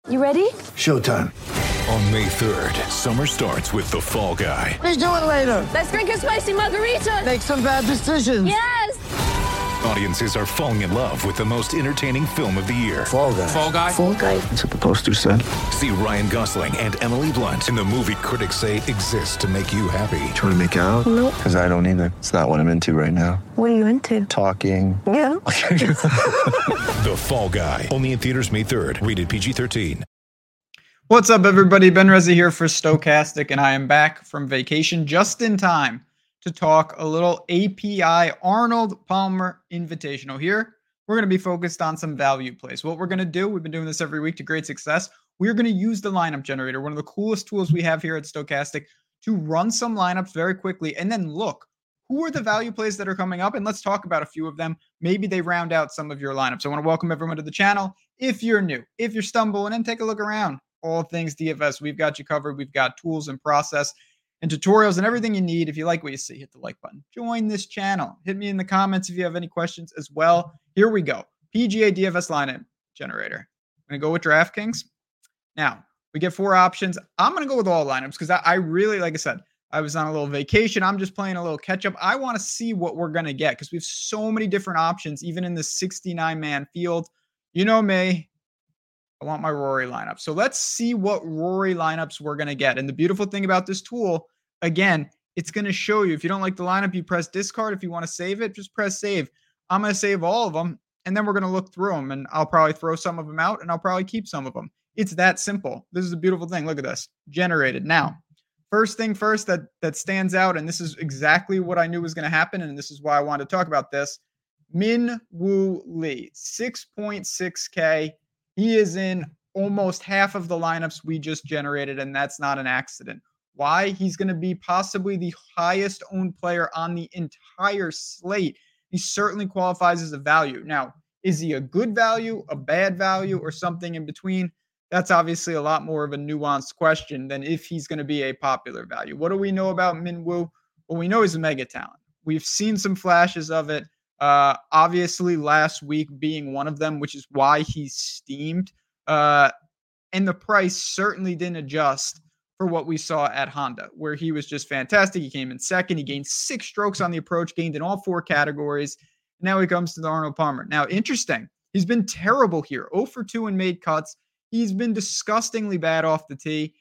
You ready? Showtime. On May 3rd, summer starts with The Fall Guy. Let's do it later. Let's drink a spicy margarita. Make some bad decisions. Yes! Audiences are falling in love with the most entertaining film of the year. Fall Guy. Fall Guy? Fall guy. That's what the poster said. See Ryan Gosling and Emily Blunt in the movie critics say exists to make you happy. Trying to make it out? Nope. Because I don't either. It's not what I'm into right now. What are you into? Talking. Yeah. The Fall Guy. Only in theaters May 3rd. Rated PG-13. What's up, everybody? Ben Reza here for Stokastic, and I am back from vacation just in time to talk a little API Arnold Palmer Invitational. Here, we're going to be focused on some value plays. What we're going to do, we've been doing this every week to great success. We're going to use the lineup generator, one of the coolest tools we have here at Stokastic, to run some lineups very quickly and then look, who are the value plays that are coming up? And let's talk about a few of them. Maybe they round out some of your lineups. I want to welcome everyone to the channel. If you're new, if you're stumbling in, take a look around. All things DFS, we've got you covered. We've got tools and process and tutorials and everything you need. If you like what you see, hit the like button. Join this channel. Hit me in the comments if you have any questions as well. Here we go. PGA DFS lineup generator. I'm going to go with DraftKings. Now, we get 4 options. I'm going to go with all lineups because I really, like I said, I was on a little vacation. I'm just playing a little catch up. I want to see what we're going to get because we have so many different options, even in the 69-man field. You know me. I want my Rory lineup. So let's see what Rory lineups we're going to get. And the beautiful thing about this tool, again, it's going to show you. If you don't like the lineup, you press discard. If you want to save it, just press save. I'm going to save all of them, and then we're going to look through them, and I'll probably throw some of them out, and I'll probably keep some of them. It's that simple. This is a beautiful thing. Look at this. Generated. Now, first thing first that stands out, and this is exactly what I knew was going to happen, and this is why I wanted to talk about this. Min Woo Lee, 6.6K. He is in almost half of the lineups we just generated, and that's not an accident. Why? He's going to be possibly the highest owned player on the entire slate. He certainly qualifies as a value. Now, is he a good value, a bad value, or something in between? That's obviously a lot more of a nuanced question than if he's going to be a popular value. What do we know about Min Woo? Well, we know he's a mega talent. We've seen some flashes of it. Obviously last week being one of them, which is why he's steamed. And the price certainly didn't adjust for what we saw at Honda, where he was just fantastic. He came in second. He gained 6 strokes on the approach, gained in all 4 categories. Now he comes to the Arnold Palmer. Now, interesting. He's been terrible here. 0 for 2 in made cuts. He's been disgustingly bad off the tee.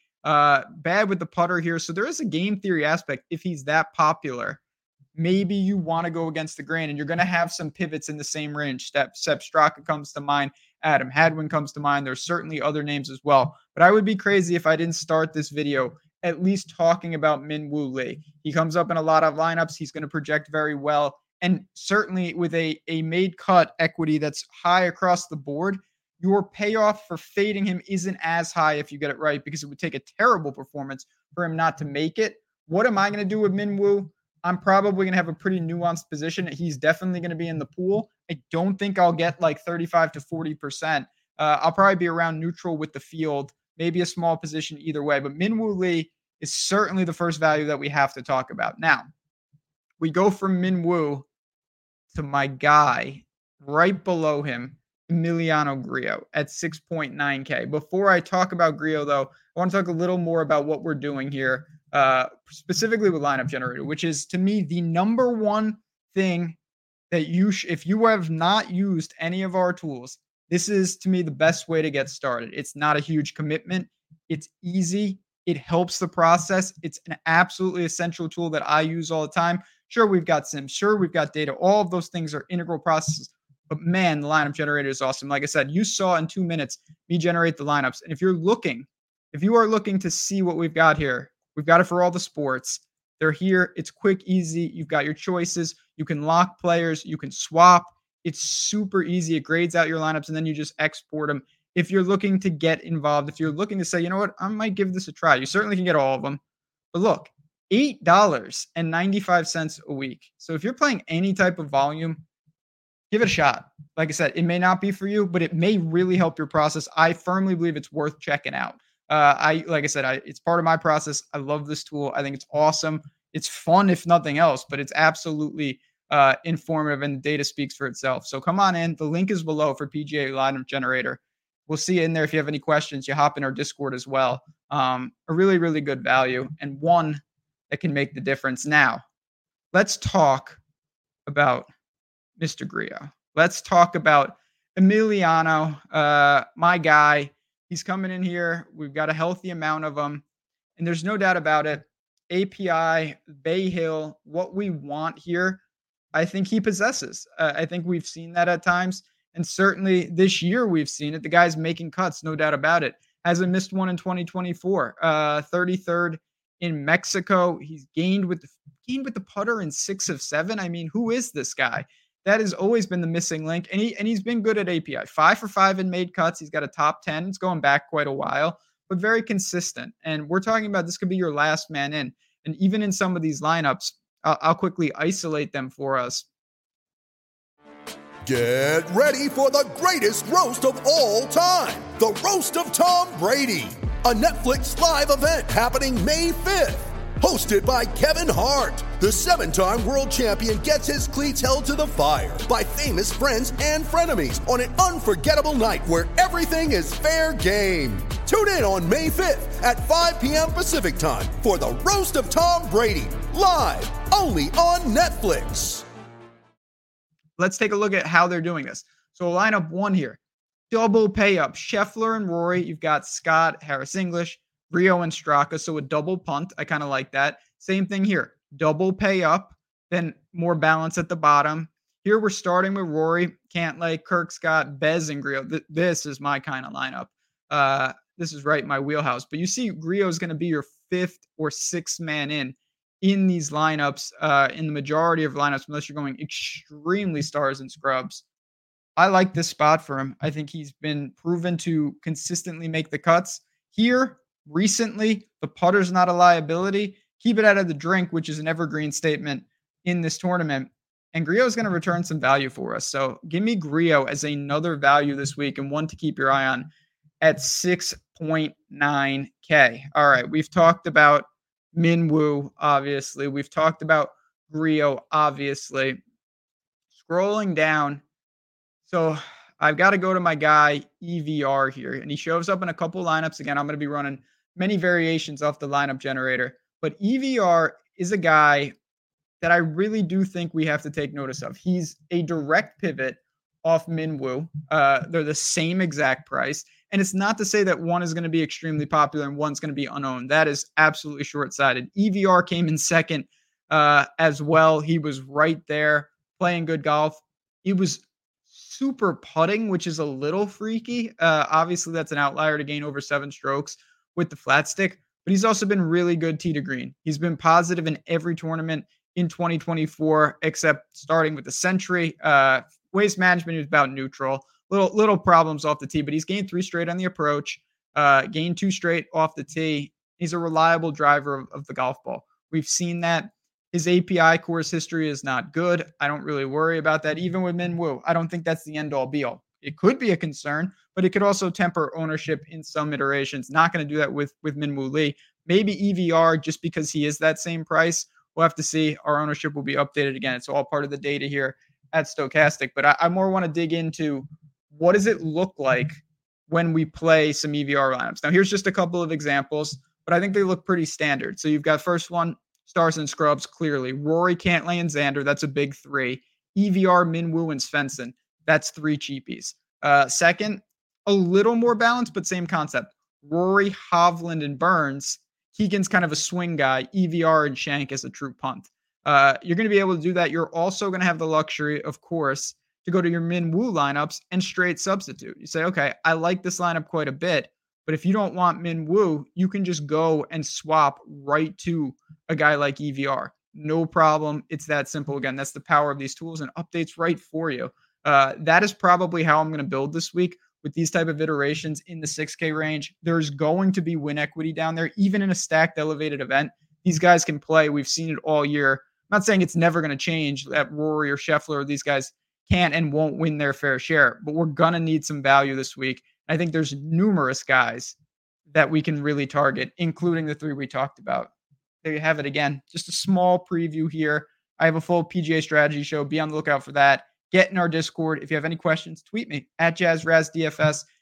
Bad with the putter here. So there is a game theory aspect. If he's that popular, maybe you want to go against the grain, and you're going to have some pivots in the same range. Sepp Straka comes to mind. Adam Hadwin comes to mind. There's certainly other names as well. But I would be crazy if I didn't start this video at least talking about Min Woo Lee. He comes up in a lot of lineups. He's going to project very well. And certainly with a made cut equity that's high across the board, your payoff for fading him isn't as high if you get it right, because it would take a terrible performance for him not to make it. What am I going to do with Min Woo? I'm probably going to have a pretty nuanced position. He's definitely going to be in the pool. I don't think I'll get like 35 to 40%. I'll probably be around neutral with the field, maybe a small position either way. But Min Woo Lee is certainly the first value that we have to talk about. Now, we go from Min Woo to my guy right below him, Emiliano Grillo at 6.9K. Before I talk about Grillo, though, I want to talk a little more about what we're doing here. Specifically with lineup generator, which is to me the number one thing that if you have not used any of our tools, this is to me the best way to get started. It's not a huge commitment. It's easy. It helps the process. It's an absolutely essential tool that I use all the time. Sure, we've got sims. Sure, we've got data. All of those things are integral processes. But man, the lineup generator is awesome. Like I said, you saw in 2 minutes me generate the lineups. And if you are looking to see what we've got here, we've got it for all the sports. They're here. It's quick, easy. You've got your choices. You can lock players. You can swap. It's super easy. It grades out your lineups, and then you just export them. If you're looking to get involved, if you're looking to say, you know what, I might give this a try, you certainly can get all of them. But look, $8.95 a week. So if you're playing any type of volume, give it a shot. Like I said, it may not be for you, but it may really help your process. I firmly believe it's worth checking out. It's part of my process. I love this tool. I think it's awesome. It's fun, if nothing else, but it's absolutely informative, and the data speaks for itself. So come on in. The link is below for PGA lineup generator. We'll see you in there. If you have any questions, you hop in our Discord as well. A really, really good value and one that can make the difference. Now, let's talk about Mr. Grillo. Let's talk about Emiliano, my guy. He's coming in here. We've got a healthy amount of them. And there's no doubt about it. API, Bay Hill, what we want here, I think he possesses. I think we've seen that at times. And certainly this year we've seen it. The guy's making cuts, no doubt about it. Hasn't missed one in 2024. 33rd in Mexico. He's gained with the putter in 6 of 7. I mean, who is this guy? That has always been the missing link. And he's been good at API. 5 for 5 in made cuts. He's got a top 10. It's going back quite a while, but very consistent. And we're talking about this could be your last man in. And even in some of these lineups, I'll quickly isolate them for us. Get ready for the greatest roast of all time, the Roast of Tom Brady, a Netflix live event happening May 5th. Hosted by Kevin Hart, the 7-time world champion gets his cleats held to the fire by famous friends and frenemies on an unforgettable night where everything is fair game. Tune in on May 5th at 5 p.m. Pacific time for the Roast of Tom Brady, live only on Netflix. Let's take a look at how they're doing this. So lineup 1 here, double pay up. Scheffler and Rory. You've got Scott, Harris English, Rio and Straka. So a double punt. I kind of like that. Same thing here. Double pay up, then more balance at the bottom. Here we're starting with Rory, Cantlay, Kirk, Scott, Bez, and Grillo. This is my kind of lineup. This is right in my wheelhouse. But you see Grillo is going to be your 5th or 6th man in these lineups, in the majority of lineups, unless you're going extremely stars and scrubs. I like this spot for him. I think he's been proven to consistently make the cuts. Here, recently, the putter's not a liability. Keep it out of the drink, which is an evergreen statement in this tournament. And Grillo is going to return some value for us. So give me Grillo as another value this week and one to keep your eye on at 6.9K. All right, we've talked about Min Woo, obviously. We've talked about Grillo, obviously. Scrolling down. So I've got to go to my guy, EVR here. And he shows up in a couple lineups. Again, I'm going to be running many variations off the lineup generator. But EVR is a guy that I really do think we have to take notice of. He's a direct pivot off Min Woo. They're the same exact price. And it's not to say that one is going to be extremely popular and one's going to be unowned. That is absolutely short-sighted. EVR came in second as well. He was right there playing good golf. He was super putting, which is a little freaky. Obviously, that's an outlier to gain over 7 strokes with the flat stick. But he's also been really good tee to green. He's been positive in every tournament in 2024, except starting with the Century. Waste management is about neutral. Little problems off the tee, but he's gained 3 straight on the approach, gained 2 straight off the tee. He's a reliable driver of the golf ball. We've seen that. His API course history is not good. I don't really worry about that. Even with Min Woo, I don't think that's the end all be all. It could be a concern, but it could also temper ownership in some iterations. Not going to do that with Min Woo Lee. Maybe EVR, just because he is that same price. We'll have to see. Our ownership will be updated again. It's all part of the data here at Stokastic. But I more want to dig into what does it look like when we play some EVR lineups. Now, here's just a couple of examples, but I think they look pretty standard. So you've got first one, stars and scrubs, clearly. Rory, Cantlay, and Xander. That's a big 3. EVR, Min Woo, and Svensson. That's 3 cheapies. Second, a little more balanced, but same concept. Rory, Hovland, and Burns. Keegan's kind of a swing guy. EVR and Shank as a true punt. You're going to be able to do that. You're also going to have the luxury, of course, to go to your Min Woo lineups and straight substitute. You say, okay, I like this lineup quite a bit, but if you don't want Min Woo, you can just go and swap right to a guy like EVR. No problem. It's that simple. Again, that's the power of these tools and updates right for you. That is probably how I'm going to build this week with these type of iterations in the 6K range. There's going to be win equity down there, even in a stacked elevated event. These guys can play. We've seen it all year. I'm not saying it's never going to change that Rory or Scheffler or these guys can't and won't win their fair share, but we're going to need some value this week. I think there's numerous guys that we can really target, including the 3 we talked about. There you have it again. Just a small preview here. I have a full PGA strategy show. Be on the lookout for that. Get in our Discord. If you have any questions, tweet me at JazzRazDFS.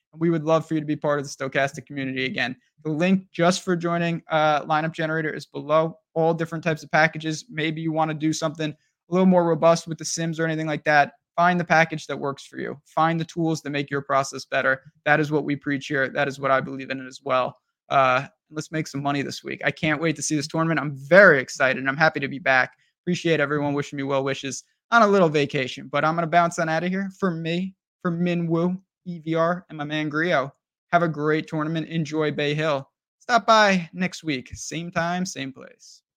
We would love for you to be part of the Stokastic community again. The link just for joining Lineup Generator is below. All different types of packages. Maybe you want to do something a little more robust with the Sims or anything like that. Find the package that works for you. Find the tools that make your process better. That is what we preach here. That is what I believe in it as well. Let's make some money this week. I can't wait to see this tournament. I'm very excited, and I'm happy to be back. Appreciate everyone wishing me well wishes on a little vacation, but I'm going to bounce on out of here. For me, for Minwoo, EVR, and my man Grio, have a great tournament. Enjoy Bay Hill. Stop by next week. Same time, same place.